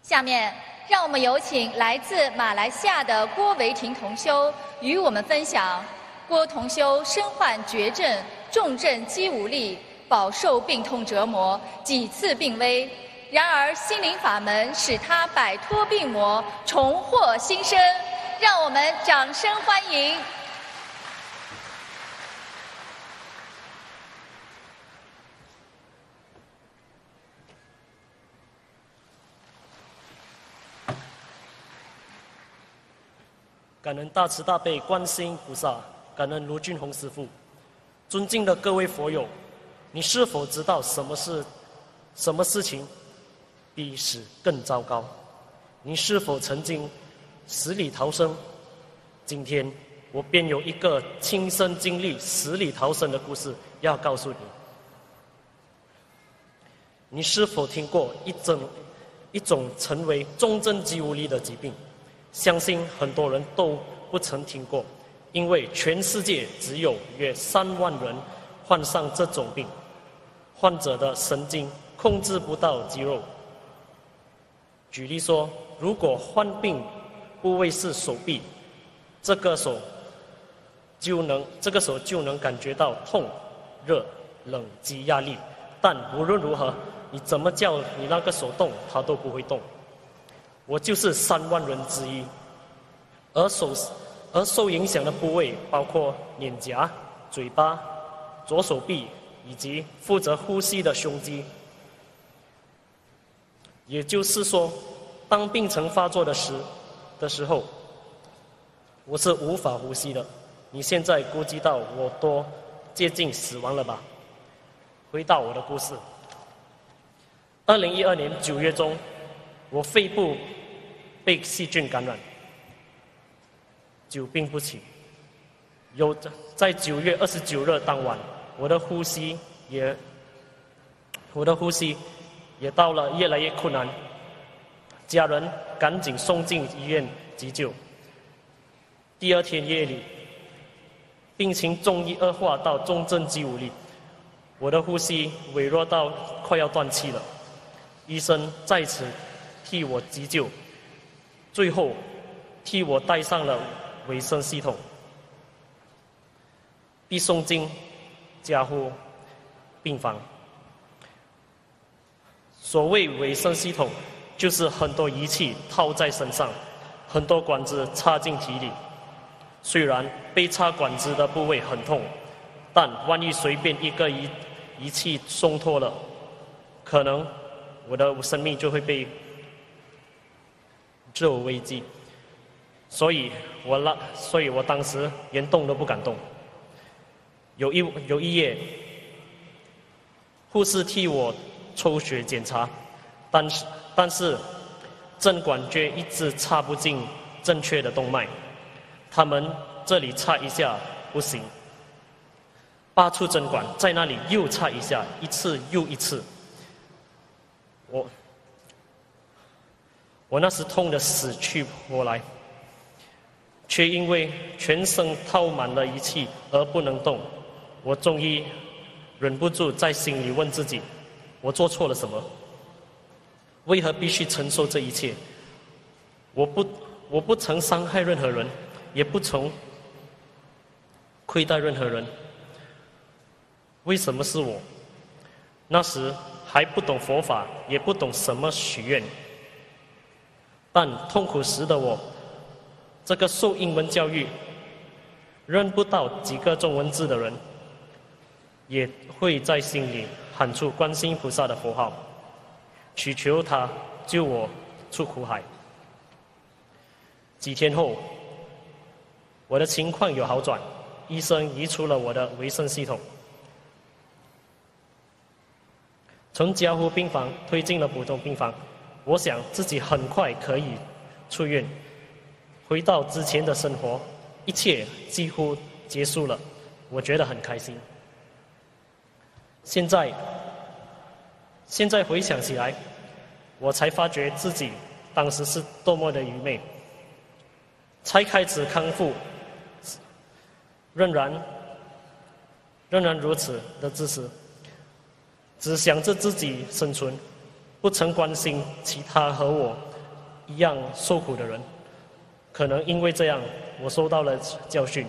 下面，让我们有请来自马来西亚的郭维婷同修与我们分享郭同修身患绝症、重症肌无力，饱受病痛折磨，几次病危。然而，心灵法门使他摆脱病魔，重获新生。让我们掌声欢迎！ 感恩大慈大悲观世音菩萨，感恩卢俊宏师父。尊敬的各位佛友，你是否知道什么事情比死更糟糕？你是否曾经死里逃生？今天我便有一个亲身经历死里逃生的故事要告诉你。你是否听过一种称为重症肌无力的疾病？相信很多人都不曾听过，因为全世界只有约3万人患上这种病。患者的神经控制不到肌肉。举例说，如果患病部位是手臂，这个时候就能感觉到痛、热、冷及压力，但无论如何，你怎么叫你那个手动，它都不会动。我就是3万人之一，而受影响的部位包括脸颊、嘴巴、左手臂以及负责呼吸的胸肌。也就是说，当病程发作的时候，我是无法呼吸的。你现在估计到我多接近死亡了吧？回到我的故事。2012年9月中，我肺部被细菌感染，久病不起。在9月29日当晚，我的呼吸也到了越来越困难，家人赶紧送进医院急救。第2天夜里，病情终于恶化到重症肌无力，我的呼吸微弱到快要断气了。医生再次替我急救，最后替我带上了维生系统，并送进加护病房。所谓维生系统，就是很多仪器套在身上，很多管子插进体里。虽然被插管子的部位很痛，但万一随便一个仪器松脱了，可能我的生命就会被有危机。所以我当时连动都不敢动。有一夜，护士替我抽血检查，但是针管却一直插不进正确的动脉。他们这里插一下不行，拔出针管，在那里又插一下，一次又一次。我那时痛得死去活来，却因为全身套满了仪器而不能动。我终于忍不住在心里问自己：我做错了什么？为何必须承受这一切？我不曾伤害任何人，也不曾亏待任何人，为什么是我？那时还不懂佛法，也不懂什么许愿。但痛苦时的我，这个受英文教育、认不到几个中文字的人，也会在心里喊出观世音菩萨的佛号，祈求他救我出苦海。几天后，我的情况有好转，医生移除了我的维生系统，从加护病房推进了普通病房。我想自己很快可以出院，回到之前的生活，一切几乎结束了，我觉得很开心。现在回想起来，我才发觉自己当时是多么的愚昧。才开始康复，仍然如此的自私，只想着自己生存，不曾关心其他和我一样受苦的人。可能因为这样，我受到了教训。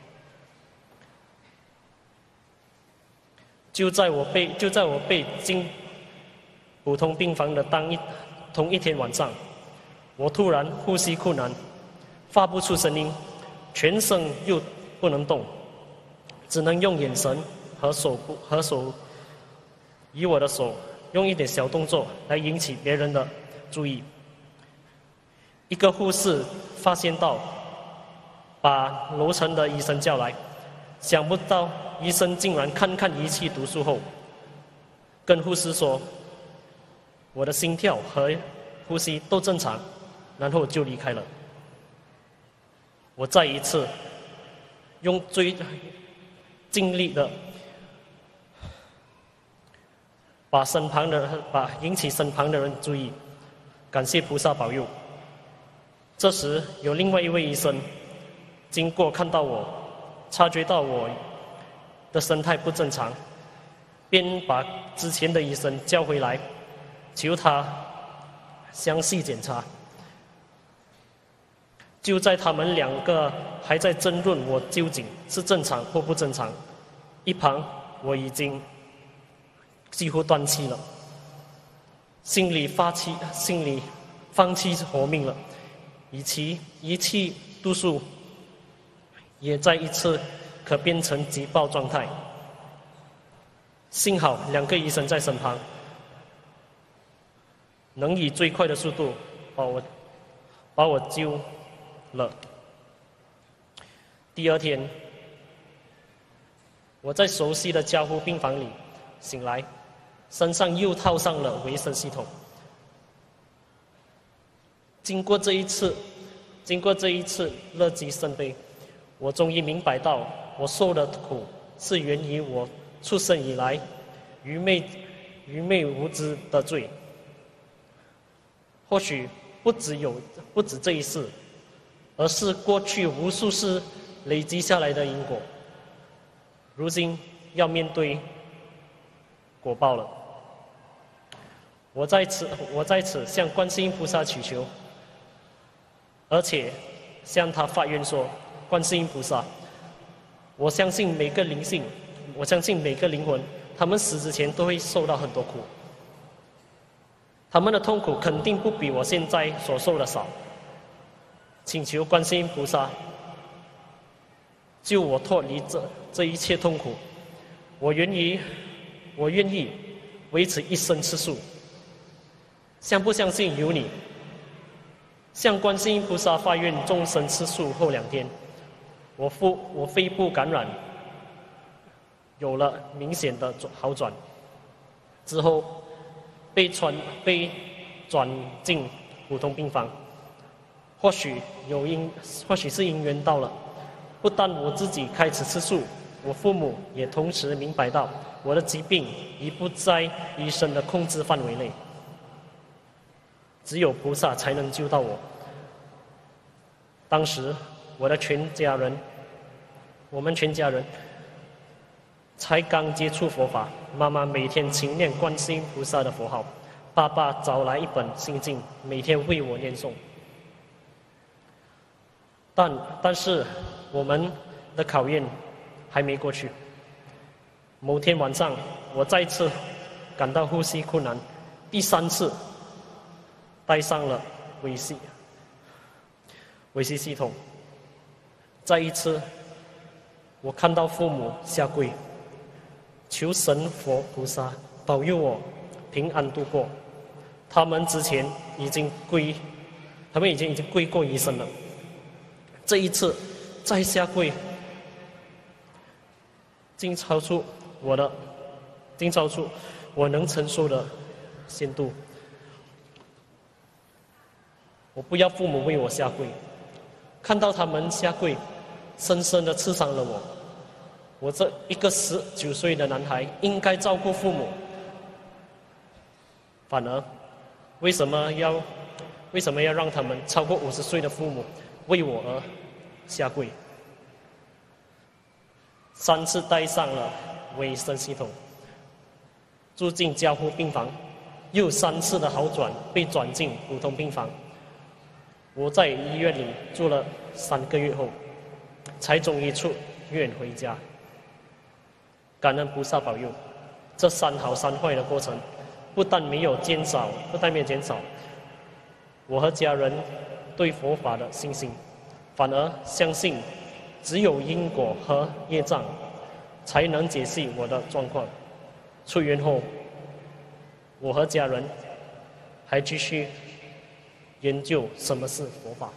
就在我被进普通病房的同一天晚上，我突然呼吸困难，发不出声音，全身又不能动，只能用眼神和手以我的手用一点小动作来引起别人的注意。一个护士发现到，把楼层的医生叫来，想不到医生竟然看仪器读数后，跟护士说我的心跳和呼吸都正常，然后就离开了。我再一次用最尽力的把引起身旁的人注意，感谢菩萨保佑。这时有另外一位医生经过看到我，察觉到我的神态不正常，便把之前的医生叫回来，求他详细检查。就在他们两个还在争论我究竟是正常或不正常，一旁我已经几乎断气了，心里放弃活命了。仪器度数也再一次可变成急爆状态。幸好两个医生在身旁，能以最快的速度把我救了。第二天，我在熟悉的加护病房里醒来，身上又套上了维生系统。经过这一次乐极生悲，我终于明白到我受的苦是源于我出生以来愚昧无知的罪。或许不止这一世，而是过去无数世累积下来的因果，如今要面对果报了。我在此向观世音菩萨祈求，而且向他发愿说：观世音菩萨，我相信每个灵魂，他们死之前都会受到很多苦，他们的痛苦肯定不比我现在所受的少。请求观世音菩萨救我脱离这一切痛苦。我愿意维持一生吃素。相不相信由你。向观世音菩萨发愿终身吃素后2天，我肺部感染有了明显的好转，之后被转进普通病房。或许是因缘到了，不但我自己开始吃素，我父母也同时明白到我的疾病已不在医生的控制范围内，只有菩萨才能救到我。当时我们全家人才刚接触佛法，妈妈每天勤念观世音菩萨的佛号，爸爸找来一本心经，每天为我念诵。但是我们的考验还没过去。某天晚上，我再次感到呼吸困难，第3次带上了维系系统。再一次，我看到父母下跪，求神佛菩萨保佑我平安度过。他们之前已经跪过医生了。这一次再下跪，竟超出我能承受的限度。我不要父母为我下跪，看到他们下跪，深深地刺伤了我。我这一个19岁的男孩应该照顾父母，反而为什么要让他们超过50岁的父母为我而下跪？3次带上了维生系统，住进加护病房，又3次的好转被转进普通病房。 我在医院里住了3个月后，才终于出院回家。感恩菩萨保佑，这3好3坏的过程，不但没有减少，我和家人对佛法的信心，反而相信只有因果和业障才能解析我的状况。出院后，我和家人还继续研究什么是佛法。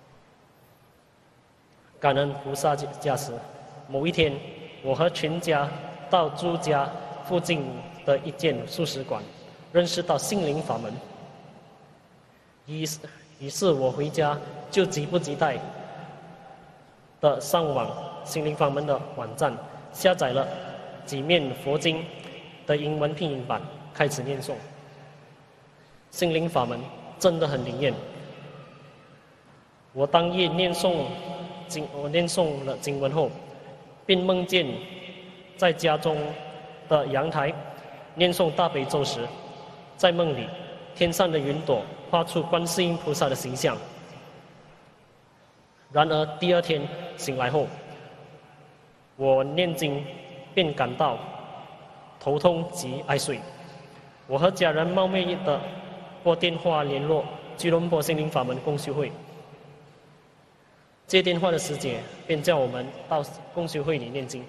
感恩菩萨加持，某一天，我和全家到住家附近的一间素食馆，认识到心灵法门。于是我回家就急不及待的上网心灵法门的网站，下载了几面佛经的英文拼音版，开始念诵。心灵法门真的很灵验。我当夜念诵了经文后，便梦见在家中的阳台念诵大悲咒时，在梦里天上的云朵画出观世音菩萨的形象。然而第2天醒来后，我念经便感到头痛及爱睡。我和家人冒昧的拨电话联络吉隆坡心灵法门共修会。接电话的师姐便叫我们到共修会里念经。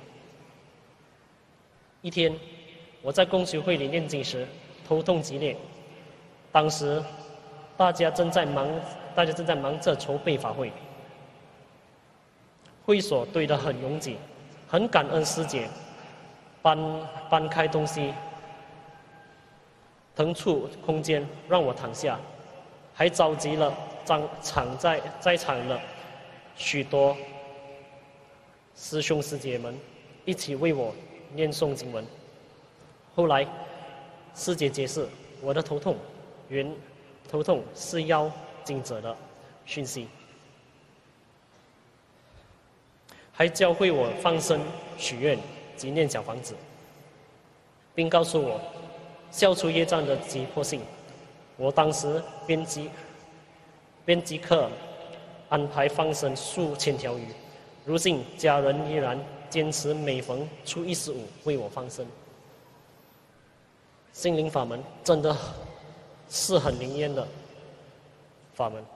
一天，我在共修会里念经时，头痛激烈。当时大家正在忙着筹备法会，会所堆得很拥挤，很感恩师姐搬开东西，腾出空间让我躺下，还召集了在场的许多师兄师姐们一起为我念诵经文。后来师姐解释，我的头痛是妖精者的讯息，还教会我放生、许愿及念小房子，并告诉我消除业障的急迫性。我当时便即刻安排放生数千条鱼，如今家人依然坚持每逢初1、15为我放生。心灵法门真的是很灵验的法门。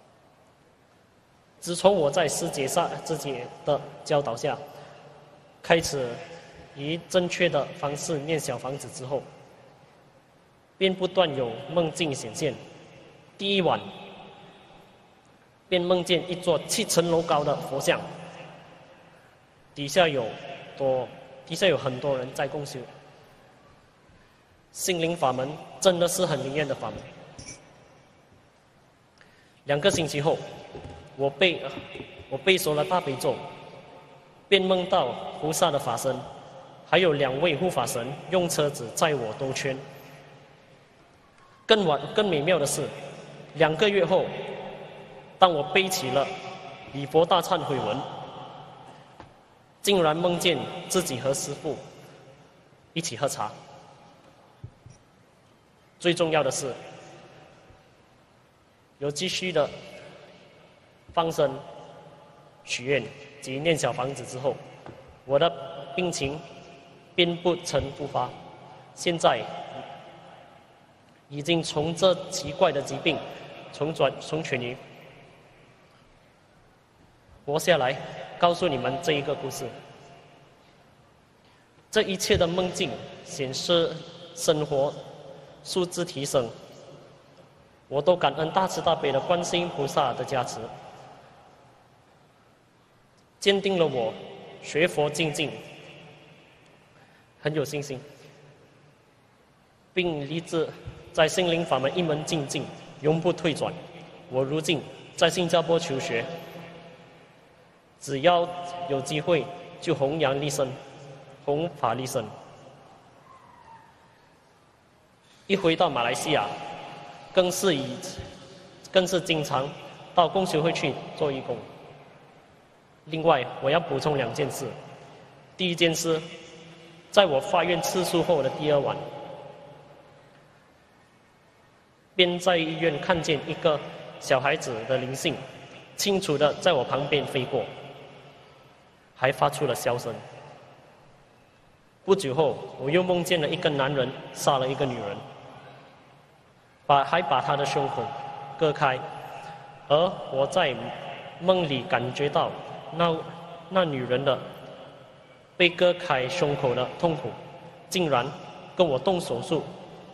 自从我在师姐的教导下，开始以正确的方式念小房子之后，便不断有梦境显现。第一晚便梦见一座7层楼高的佛像，底下有很多人在共修。心灵法门真的是很灵验的法门。2个星期后，我背熟了大悲咒，便梦到菩萨的法身，还有2位护法神用车子载我兜圈。更美妙的是，2个月后，当我背起了礼佛大忏悔文，竟然梦见自己和师父一起喝茶。最重要的是，有继续的放生、许愿及念小房子之后，我的病情便不曾复发。现在已经从这奇怪的疾病重痊愈，活下来，告诉你们这一个故事。这一切的梦境显示生活素质提升，我都感恩大慈大悲的观世音菩萨的加持，坚定了我学佛精进，很有信心，并立志在心灵法门一门精进，永不退转。我如今在新加坡求学，只要有机会就弘扬利生，弘法利生。一回到马来西亚，更是经常到共修会去做义工。另外，我要补充2件事。第一件事，在我发愿吃素后的第2晚，便在医院看见一个小孩子的灵性，清楚地在我旁边飞过，还发出了笑声。不久后，我又梦见了一个男人杀了一个女人，还把她的胸口割开，而我在梦里感觉到那女人的被割开胸口的痛苦，竟然跟我动手术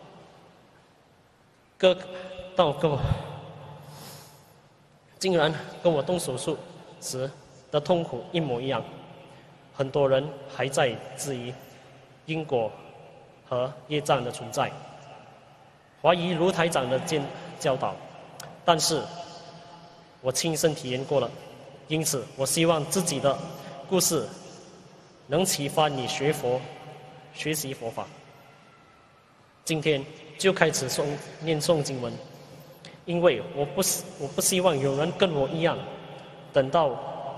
竟然跟我动手术时的痛苦一模一样。很多人还在质疑因果和业障的存在，怀疑卢台长的教导，但是我亲身体验过了，因此我希望自己的故事能启发你学习佛法。今天就开始念诵经文，因为我不希望有人跟我一样，等到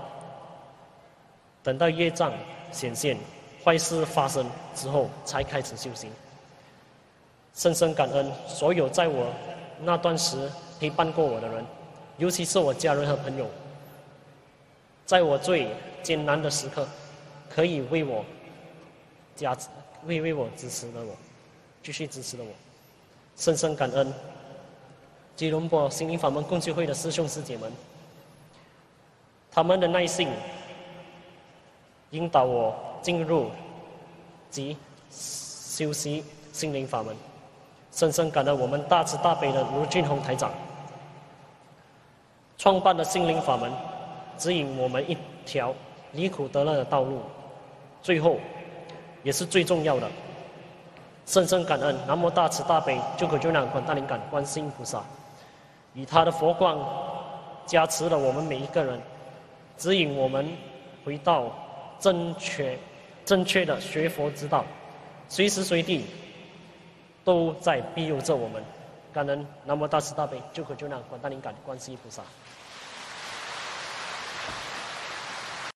业障显现、坏事发生之后才开始修行。深深感恩所有在我那段时陪伴过我的人，尤其是我家人和朋友，在我最艰难的时刻，可以为我支持的我，继续支持的我。深深感恩吉隆坡心灵法门共济会的师兄师姐们，他们的耐性引导我进入及修习心灵法门。深深感恩我们大慈大悲的卢俊宏台长创办的心灵法门，指引我们一条离苦得乐的道路。最后也是最重要的，深深感恩南无大慈大悲救苦救难广大灵感观世音菩萨，以他的佛光加持了我们每一个人，指引我们回到正确的学佛之道，随时随地都在庇佑着我们。感恩南无大慈大悲救苦救难广大灵感观世音菩萨。